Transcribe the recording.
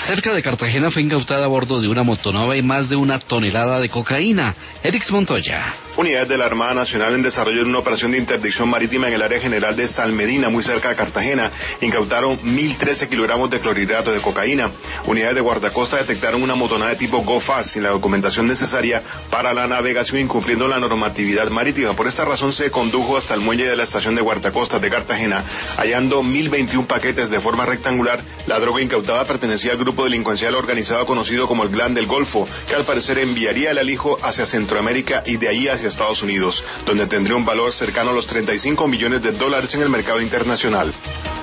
Cerca de Cartagena fue incautada a bordo de una motonave más de 1 tonelada de cocaína. Erix Montoya. Unidades de la Armada Nacional en desarrollo de una operación de interdicción marítima en el área general de Salmedina, muy cerca de Cartagena, incautaron 1.013 kilogramos de clorhidrato de cocaína. Unidades de guardacosta detectaron una motonave tipo GoFast sin la documentación necesaria para la navegación, incumpliendo la normatividad marítima. Por esta razón se condujo hasta el muelle de la estación de guardacostas de Cartagena, hallando 1.021 paquetes de forma rectangular. La droga incautada pertenecía al grupo delincuencial organizado conocido como el Clan del Golfo, que al parecer enviaría el alijo hacia Centroamérica y de ahí hacia Estados Unidos, donde tendría un valor cercano a los $35 millones en el mercado internacional.